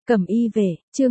Cẩm y về, chương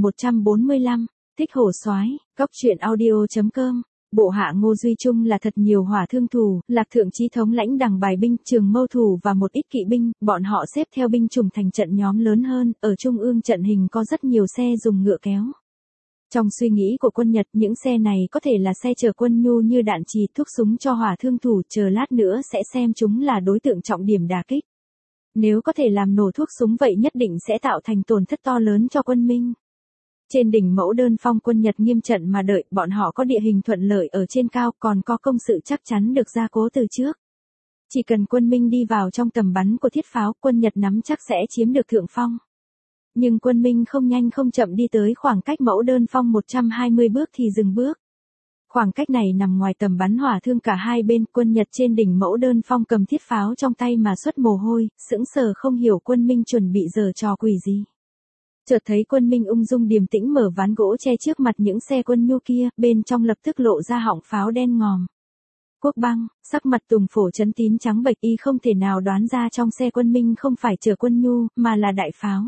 1145, thích hổ soái, cóc truyện audio.com. Bộ hạ Ngô Duy Trung là thật nhiều hỏa thương thủ, Lạc Thượng Chí thống lãnh đằng bài binh, Trường Mâu thủ và một ít kỵ binh, bọn họ xếp theo binh chủng thành trận nhóm lớn hơn, ở trung ương trận hình có rất nhiều xe dùng ngựa kéo. Trong suy nghĩ của quân Nhật, những xe này có thể là xe chở quân nhu như đạn trì, thuốc súng cho hỏa thương thủ, chờ lát nữa sẽ xem chúng là đối tượng trọng điểm đả kích. Nếu có thể làm nổ thuốc súng vậy nhất định sẽ tạo thành tổn thất to lớn cho quân Minh. Trên đỉnh Mẫu Đơn Phong quân Nhật nghiêm trận mà đợi, bọn họ có địa hình thuận lợi ở trên cao, còn có công sự chắc chắn được gia cố từ trước. Chỉ cần quân Minh đi vào trong tầm bắn của thiết pháo, quân Nhật nắm chắc sẽ chiếm được thượng phong. Nhưng quân Minh không nhanh không chậm đi tới khoảng cách Mẫu Đơn Phong 120 bước thì dừng bước. Khoảng cách này nằm ngoài tầm bắn hỏa thương cả hai bên, quân Nhật trên đỉnh Mẫu Đơn Phong cầm thiết pháo trong tay mà xuất mồ hôi, sững sờ không hiểu quân Minh chuẩn bị giở trò quỷ gì. Chợt thấy quân Minh ung dung điềm tĩnh mở ván gỗ che trước mặt những xe quân nhu kia, bên trong lập tức lộ ra họng pháo đen ngòm. Quốc Băng, sắc mặt Tùng Phổ Chấn Tín trắng bệch, y không thể nào đoán ra trong xe quân Minh không phải chở quân nhu, mà là đại pháo.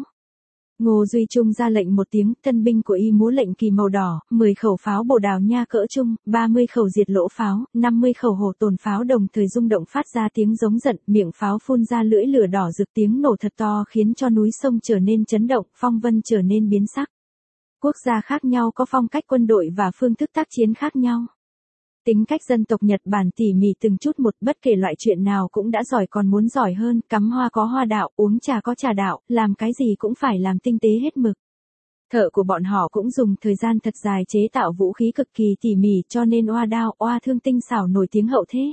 Ngô Duy Trung ra lệnh một tiếng, tân binh của y múa lệnh kỳ màu đỏ, 10 khẩu pháo bồ đào nha cỡ trung, 30 khẩu diệt lỗ pháo, 50 khẩu hổ tồn pháo đồng thời rung động phát ra tiếng giống giận, miệng pháo phun ra lưỡi lửa đỏ rực, tiếng nổ thật to khiến cho núi sông trở nên chấn động, phong vân trở nên biến sắc. Quốc gia khác nhau có phong cách quân đội và phương thức tác chiến khác nhau. Tính cách dân tộc Nhật Bản tỉ mỉ từng chút một, bất kể loại chuyện nào cũng đã giỏi còn muốn giỏi hơn, cắm hoa có hoa đạo, uống trà có trà đạo, làm cái gì cũng phải làm tinh tế hết mực. Thợ của bọn họ cũng dùng thời gian thật dài chế tạo vũ khí cực kỳ tỉ mỉ, cho nên oa đao, oa thương tinh xảo nổi tiếng hậu thế.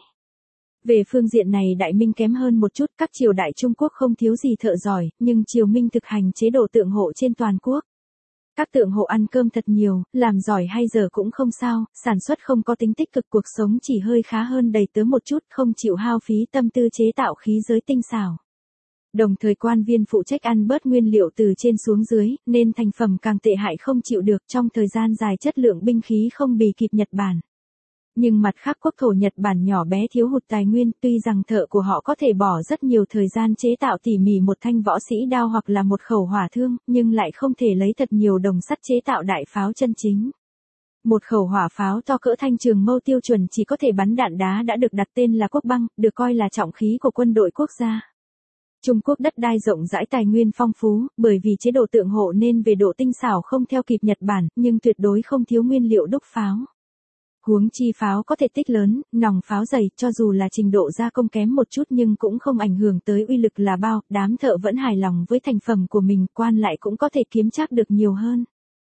Về phương diện này Đại Minh kém hơn một chút, các triều đại Trung Quốc không thiếu gì thợ giỏi, nhưng triều Minh thực hành chế độ tượng hộ trên toàn quốc. Các tượng hộ ăn cơm thật nhiều, làm giỏi hay dở cũng không sao, sản xuất không có tính tích cực, cuộc sống chỉ hơi khá hơn đầy tớ một chút, không chịu hao phí tâm tư chế tạo khí giới tinh xảo. Đồng thời quan viên phụ trách ăn bớt nguyên liệu từ trên xuống dưới, nên thành phẩm càng tệ hại không chịu được, trong thời gian dài chất lượng binh khí không bì kịp Nhật Bản. Nhưng mặt khác quốc thổ Nhật Bản nhỏ bé thiếu hụt tài nguyên, tuy rằng thợ của họ có thể bỏ rất nhiều thời gian chế tạo tỉ mỉ một thanh võ sĩ đao hoặc là một khẩu hỏa thương, nhưng lại không thể lấy thật nhiều đồng sắt chế tạo đại pháo chân chính. Một khẩu hỏa pháo to cỡ thanh Trường Mâu tiêu chuẩn chỉ có thể bắn đạn đá đã được đặt tên là Quốc Băng, được coi là trọng khí của quân đội quốc gia. Trung Quốc đất đai rộng rãi, tài nguyên phong phú, bởi vì chế độ tượng hộ nên về độ tinh xảo không theo kịp Nhật Bản, nhưng tuyệt đối không thiếu nguyên liệu đúc pháo. Huống chi pháo có thể tích lớn, nòng pháo dày, cho dù là trình độ gia công kém một chút nhưng cũng không ảnh hưởng tới uy lực là bao, đám thợ vẫn hài lòng với thành phẩm của mình, quan lại cũng có thể kiếm trác được nhiều hơn.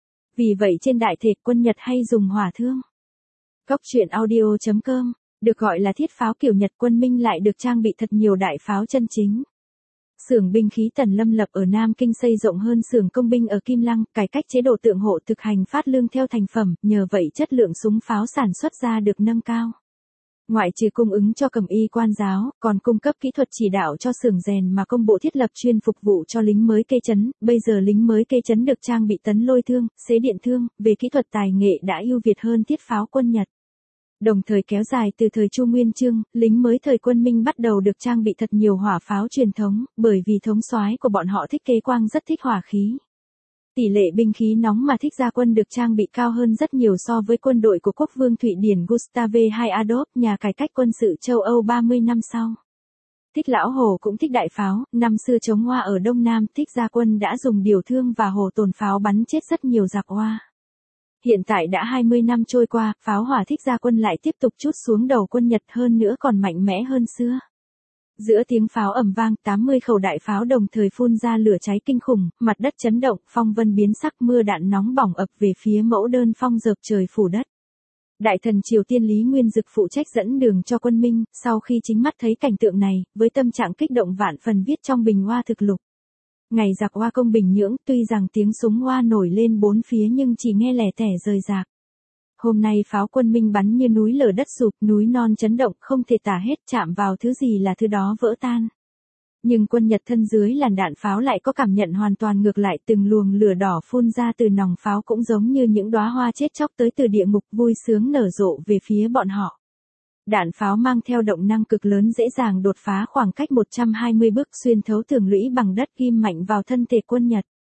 Vì vậy trên đại thể quân Nhật hay dùng hỏa thương. Cóc truyện audio.com, được gọi là thiết pháo kiểu Nhật, quân Minh lại được trang bị thật nhiều đại pháo chân chính. Xưởng binh khí Tần Lâm Lập ở Nam Kinh xây rộng hơn xưởng công binh ở Kim Lăng, cải cách chế độ tượng hộ, thực hành phát lương theo thành phẩm, nhờ vậy chất lượng súng pháo sản xuất ra được nâng cao. Ngoại trừ cung ứng cho Cẩm y quan giáo, còn cung cấp kỹ thuật chỉ đạo cho xưởng rèn mà công bộ thiết lập chuyên phục vụ cho lính mới kê trấn, bây giờ lính mới kê trấn được trang bị tấn lôi thương, xế điện thương, về kỹ thuật tài nghệ đã ưu việt hơn thiết pháo quân Nhật. Đồng thời kéo dài từ thời Chu Nguyên Chương, lính mới thời quân Minh bắt đầu được trang bị thật nhiều hỏa pháo truyền thống, bởi vì thống soái của bọn họ Thích Kế Quang rất thích hỏa khí. Tỷ lệ binh khí nóng mà Thích Gia Quân được trang bị cao hơn rất nhiều so với quân đội của quốc vương Thụy Điển Gustave II Adolf, nhà cải cách quân sự châu Âu 30 năm sau. Thích Lão Hồ cũng thích đại pháo, năm xưa chống Hoa ở Đông Nam, Thích Gia Quân đã dùng điều thương và hổ tồn pháo bắn chết rất nhiều giặc Hoa. Hiện tại đã 20 năm trôi qua, pháo hỏa Thích Gia Quân lại tiếp tục trút xuống đầu quân Nhật, hơn nữa còn mạnh mẽ hơn xưa. Giữa tiếng pháo ầm vang, 80 khẩu đại pháo đồng thời phun ra lửa cháy kinh khủng, mặt đất chấn động, phong vân biến sắc, mưa đạn nóng bỏng ập về phía Mẫu Đơn Phong, dợp trời phủ đất. Đại thần Triều Tiên Lý Nguyên Dực phụ trách dẫn đường cho quân Minh, sau khi chính mắt thấy cảnh tượng này, với tâm trạng kích động vạn phần viết trong Bình Hoa Thực Lục. Ngày giặc Hoa công Bình Nhưỡng, tuy rằng tiếng súng Hoa nổi lên bốn phía nhưng chỉ nghe lẻ tẻ rời rạc. Hôm nay pháo quân Minh bắn như núi lở đất sụp, núi non chấn động, không thể tả hết, chạm vào thứ gì là thứ đó vỡ tan. Nhưng quân Nhật thân dưới làn đạn pháo lại có cảm nhận hoàn toàn ngược lại, từng luồng lửa đỏ phun ra từ nòng pháo cũng giống như những đóa hoa chết chóc tới từ địa ngục, vui sướng nở rộ về phía bọn họ. Đạn pháo mang theo động năng cực lớn dễ dàng đột phá khoảng cách 120 bước, xuyên thấu tường lũy bằng đất, ghim mạnh vào thân thể quân Nhật.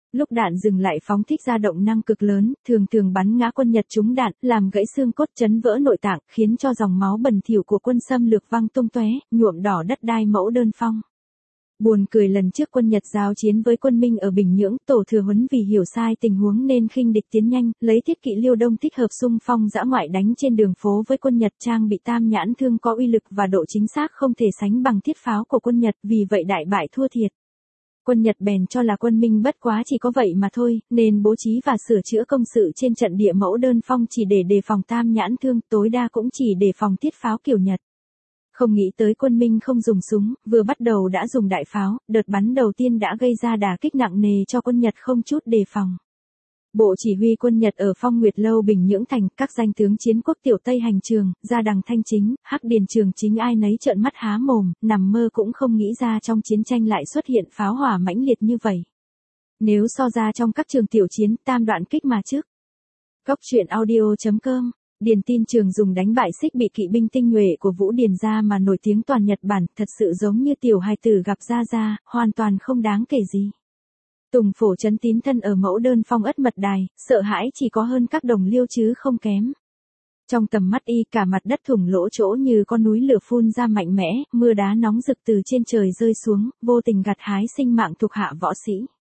Lúc đạn dừng lại phóng thích ra động năng cực lớn, thường thường bắn ngã quân Nhật trúng đạn, làm gãy xương cốt, chấn vỡ nội tạng, khiến cho dòng máu bẩn thỉu của quân xâm lược văng tung tóe, nhuộm đỏ đất đai Mẫu Đơn Phong. Buồn cười, lần trước quân Nhật giao chiến với quân Minh ở Bình Nhưỡng, Tổ Thừa Huấn vì hiểu sai tình huống nên khinh địch tiến nhanh, lấy thiết kỵ Liêu Đông thích hợp xung phong dã ngoại đánh trên đường phố với quân Nhật, trang bị tam nhãn thương có uy lực và độ chính xác không thể sánh bằng thiết pháo của quân Nhật, vì vậy đại bại thua thiệt. Quân Nhật bèn cho là quân Minh bất quá chỉ có vậy mà thôi, nên bố trí và sửa chữa công sự trên trận địa Mẫu Đơn Phong chỉ để đề phòng tam nhãn thương, tối đa cũng chỉ đề phòng thiết pháo kiểu Nhật. Không nghĩ tới quân Minh không dùng súng, vừa bắt đầu đã dùng đại pháo, đợt bắn đầu tiên đã gây ra đả kích nặng nề cho quân Nhật không chút đề phòng. Bộ chỉ huy quân Nhật ở Phong Nguyệt Lâu Bình Nhưỡng Thành, các danh tướng chiến quốc Tiểu Tây Hành Trường, Gia Đằng Thanh Chính, Hắc Điền Trường Chính ai nấy trợn mắt há mồm, nằm mơ cũng không nghĩ ra trong chiến tranh lại xuất hiện pháo hỏa mãnh liệt như vậy. Nếu so ra trong các trường tiểu chiến, tam đoạn kích mà trước. Góc truyện audio.com. Điền Tin Trường dùng đánh bại Xích Bị kỵ binh tinh nhuệ của Vũ Điền gia mà nổi tiếng toàn Nhật Bản, thật sự giống như tiểu hài tử gặp Gia Gia, hoàn toàn không đáng kể gì. Tùng Phổ Trấn Tín thân ở Mẫu Đơn Phong ất mật đài, sợ hãi chỉ có hơn các đồng liêu chứ không kém. Trong tầm mắt y, cả mặt đất thủng lỗ chỗ như con núi lửa phun ra mạnh mẽ, mưa đá nóng rực từ trên trời rơi xuống, vô tình gặt hái sinh mạng thuộc hạ võ sĩ.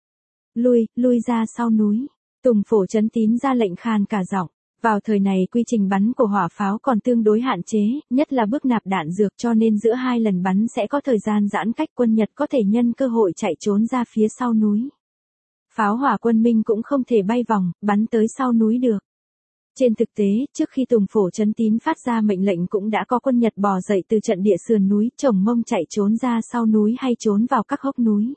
Lui ra sau núi. Tùng Phổ Trấn Tín ra lệnh khàn cả giọng. Vào thời này quy trình bắn của hỏa pháo còn tương đối hạn chế, nhất là bước nạp đạn dược, cho nên giữa hai lần bắn sẽ có thời gian giãn cách, quân Nhật có thể nhân cơ hội chạy trốn ra phía sau núi. Pháo hỏa quân Minh cũng không thể bay vòng, bắn tới sau núi được. Trên thực tế, trước khi Tùng Phổ Trấn Tín phát ra mệnh lệnh cũng đã có quân Nhật bò dậy từ trận địa sườn núi, chồng mông chạy trốn ra sau núi hay trốn vào các hốc núi.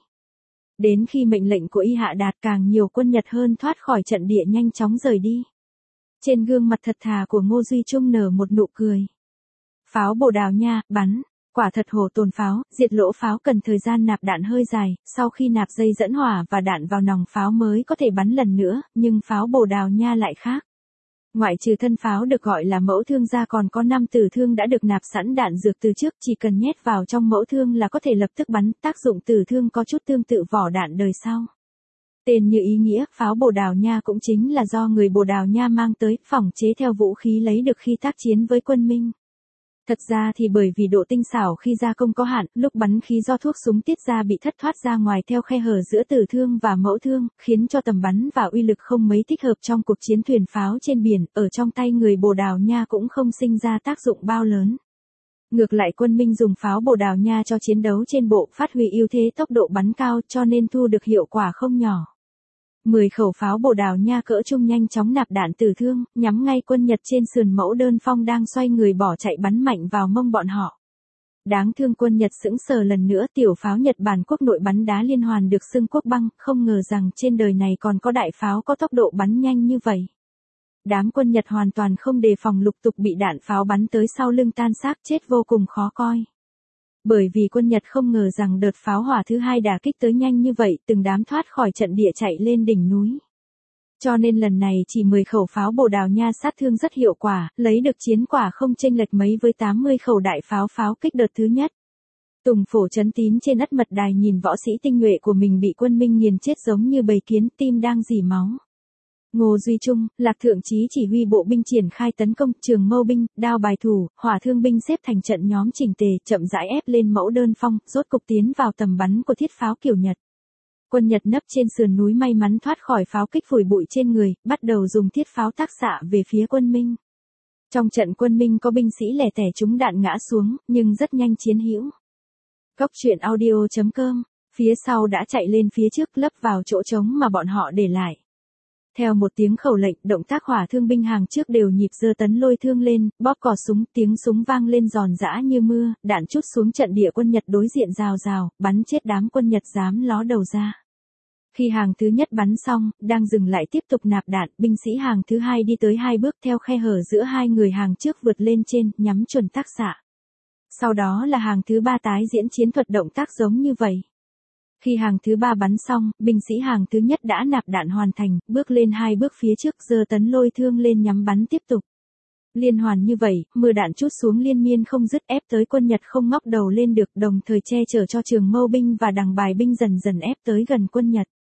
Đến khi mệnh lệnh của y hạ đạt, càng nhiều quân Nhật hơn thoát khỏi trận địa nhanh chóng rời đi. Trên gương mặt thật thà của Ngô Duy Trung nở một nụ cười. Pháo Bồ Đào Nha, bắn. Quả thật hổ tồn pháo, diệt lỗ pháo cần thời gian nạp đạn hơi dài, sau khi nạp dây dẫn hỏa và đạn vào nòng pháo mới có thể bắn lần nữa, nhưng pháo Bồ Đào Nha lại khác. Ngoại trừ thân pháo được gọi là mẫu thương ra còn có 5 tử thương đã được nạp sẵn đạn dược từ trước, chỉ cần nhét vào trong mẫu thương là có thể lập tức bắn, tác dụng tử thương có chút tương tự vỏ đạn đời sau. Tên như ý nghĩa, pháo Bồ Đào Nha cũng chính là do người Bồ Đào Nha mang tới, phỏng chế theo vũ khí lấy được khi tác chiến với quân Minh. Thật ra thì bởi vì độ tinh xảo khi gia công có hạn, lúc bắn khí do thuốc súng tiết ra bị thất thoát ra ngoài theo khe hở giữa tử thương và mẫu thương, khiến cho tầm bắn và uy lực không mấy thích hợp trong cuộc chiến thuyền pháo trên biển, ở trong tay người Bồ Đào Nha cũng không sinh ra tác dụng bao lớn. Ngược lại quân Minh dùng pháo Bồ Đào Nha cho chiến đấu trên bộ, phát huy ưu thế tốc độ bắn cao cho nên thu được hiệu quả không nhỏ. 10 khẩu pháo Bồ Đào Nha cỡ trung nhanh chóng nạp đạn tử thương, nhắm ngay quân Nhật trên sườn Mẫu Đơn Phong đang xoay người bỏ chạy bắn mạnh vào mông bọn họ. Đáng thương quân Nhật sững sờ lần nữa, tiểu pháo Nhật Bản quốc nội bắn đá liên hoàn được xưng quốc băng, không ngờ rằng trên đời này còn có đại pháo có tốc độ bắn nhanh như vậy. Đám quân Nhật hoàn toàn không đề phòng, lục tục bị đạn pháo bắn tới sau lưng tan xác, chết vô cùng khó coi. Bởi vì quân Nhật không ngờ rằng đợt pháo hỏa thứ hai đả kích tới nhanh như vậy, từng đám thoát khỏi trận địa chạy lên đỉnh núi. Cho nên lần này chỉ 10 khẩu pháo Bồ Đào Nha sát thương rất hiệu quả, lấy được chiến quả không chênh lệch mấy với 80 khẩu đại pháo kích đợt thứ nhất. Tùng Phổ Trấn Tín trên ất mật đài nhìn võ sĩ tinh nhuệ của mình bị quân Minh nghiền chết giống như bầy kiến, tim đang rỉ máu. Ngô Duy Trung, Lạc Thượng Chí chỉ huy bộ binh triển khai tấn công, Trường Mâu binh, Đao Bài Thủ, Hỏa Thương binh xếp thành trận nhóm chỉnh tề, chậm rãi ép lên Mẫu Đơn Phong, rốt cục tiến vào tầm bắn của thiết pháo kiểu Nhật. Quân Nhật nấp trên sườn núi may mắn thoát khỏi pháo kích phủi bụi trên người, bắt đầu dùng thiết pháo tác xạ về phía quân Minh. Trong trận quân Minh có binh sĩ lẻ tẻ trúng đạn ngã xuống, nhưng rất nhanh chiến hữu. Góc truyện audio.com, phía sau đã chạy lên phía trước lấp vào chỗ trống mà bọn họ để lại. Theo một tiếng khẩu lệnh, động tác hỏa thương binh hàng trước đều nhịp giơ tấn lôi thương lên, bóp cò súng, tiếng súng vang lên giòn giã như mưa, đạn trút xuống trận địa quân Nhật đối diện rào rào, bắn chết đám quân Nhật dám ló đầu ra. Khi hàng thứ nhất bắn xong, đang dừng lại tiếp tục nạp đạn, binh sĩ hàng thứ hai đi tới 2 bước theo khe hở giữa hai người hàng trước vượt lên trên, nhắm chuẩn tác xạ. Sau đó là hàng thứ ba tái diễn chiến thuật động tác giống như vậy. Khi hàng thứ ba bắn xong, binh sĩ hàng thứ nhất đã nạp đạn hoàn thành, bước lên 2 bước phía trước giơ tấn lôi thương lên nhắm bắn tiếp tục. Liên hoàn như vậy, mưa đạn trút xuống liên miên không dứt, ép tới quân Nhật không ngóc đầu lên được, đồng thời che chở cho Trường Mâu binh và Đằng Bài binh dần dần ép tới gần quân Nhật.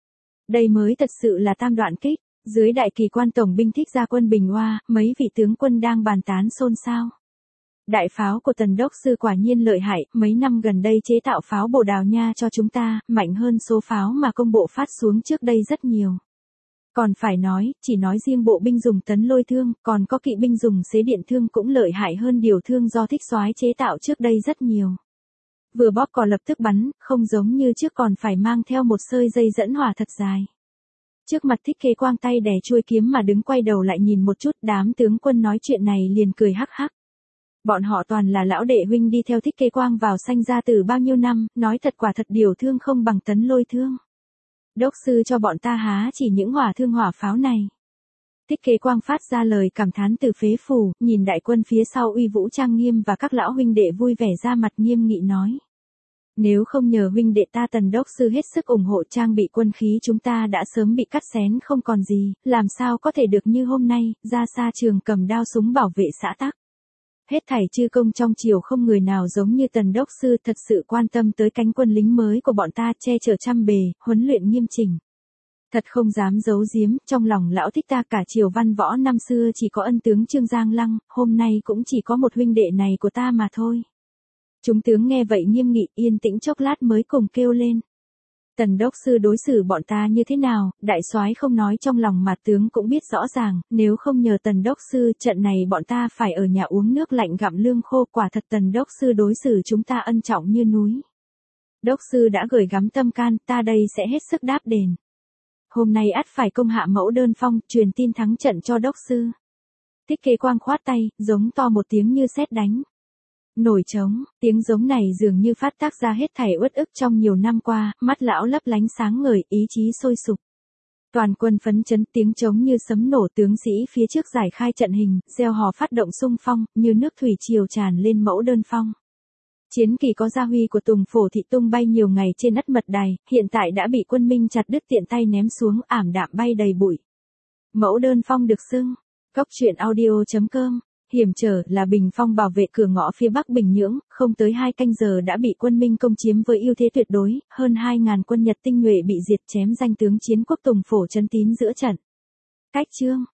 Đây mới thật sự là tam đoạn kích. Dưới đại kỳ quan tổng binh Thích Gia Quân Bình Oa, mấy vị tướng quân đang bàn tán xôn xao. Đại pháo của Tần Đốc Sư quả nhiên lợi hại, mấy năm gần đây chế tạo pháo Bồ Đào Nha cho chúng ta, mạnh hơn số pháo mà công bộ phát xuống trước đây rất nhiều. Còn phải nói, chỉ nói riêng bộ binh dùng tấn lôi thương, còn có kỵ binh dùng xế điện thương cũng lợi hại hơn điều thương do Thích Soái chế tạo trước đây rất nhiều. Vừa bóp cò lập tức bắn, không giống như trước còn phải mang theo một sợi dây dẫn hỏa thật dài. Trước mặt Thích Kế Quang tay đè chuôi kiếm mà đứng quay đầu lại nhìn một chút, đám tướng quân nói chuyện này liền cười hắc hắc. Bọn họ toàn là lão đệ huynh đi theo Thích Kế Quang vào Sanh Gia Tử bao nhiêu năm, nói thật quả thật điều thương không bằng tấn lôi thương. Đốc sư cho bọn ta há chỉ những hỏa thương hỏa pháo này. Thích Kế Quang phát ra lời cảm thán từ phế phủ, nhìn đại quân phía sau uy vũ trang nghiêm và các lão huynh đệ vui vẻ ra mặt nghiêm nghị nói. Nếu không nhờ huynh đệ ta Tần Đốc sư hết sức ủng hộ trang bị quân khí chúng ta đã sớm bị cắt xén không còn gì, làm sao có thể được như hôm nay, ra xa trường cầm đao súng bảo vệ xã tắc. Hết thảy chư công trong triều không người nào giống như Tần Đốc sư thật sự quan tâm tới cánh quân lính mới của bọn ta, che chở trăm bề, huấn luyện nghiêm chỉnh. Thật không dám giấu giếm, trong lòng lão Thích ta cả triều văn võ năm xưa chỉ có ân tướng Trương Giang Lăng, hôm nay cũng chỉ có một huynh đệ này của ta mà thôi. Chúng tướng nghe vậy nghiêm nghị, yên tĩnh chốc lát mới cùng kêu lên. Tần Đốc sư đối xử bọn ta như thế nào, đại soái không nói trong lòng mà tướng cũng biết rõ ràng, nếu không nhờ Tần Đốc sư trận này bọn ta phải ở nhà uống nước lạnh gặm lương khô, quả thật Tần Đốc sư đối xử chúng ta ân trọng như núi. Đốc sư đã gửi gắm tâm can, ta đây sẽ hết sức đáp đền. Hôm nay ắt phải công hạ mẫu đơn phong, truyền tin thắng trận cho Đốc sư. Thích Kế Quang khoát tay, giống to một tiếng như sét đánh. Nổi trống, tiếng giống này dường như phát tác ra hết thảy uất ức trong nhiều năm qua, mắt lão lấp lánh sáng ngời, ý chí sôi sục. Toàn quân phấn chấn, tiếng trống như sấm nổ, tướng sĩ phía trước giải khai trận hình, reo hò phát động xung phong, như nước thủy triều tràn lên mẫu đơn phong. Chiến kỳ có gia huy của Tùng Phổ Thị tung bay nhiều ngày trên nắt mật đài, hiện tại đã bị quân Minh chặt đứt tiện tay ném xuống, ảm đạm bay đầy bụi. Mẫu đơn phong được xưng, Cốc Truyện Audio.com. Hiểm trở là bình phong bảo vệ cửa ngõ phía bắc Bình Nhưỡng, không tới 2 canh giờ đã bị quân Minh công chiếm với ưu thế tuyệt đối, hơn 2.000 quân Nhật tinh nhuệ bị diệt, chém danh tướng chiến quốc Tùng Phổ trấn tín giữa trận. Cách chương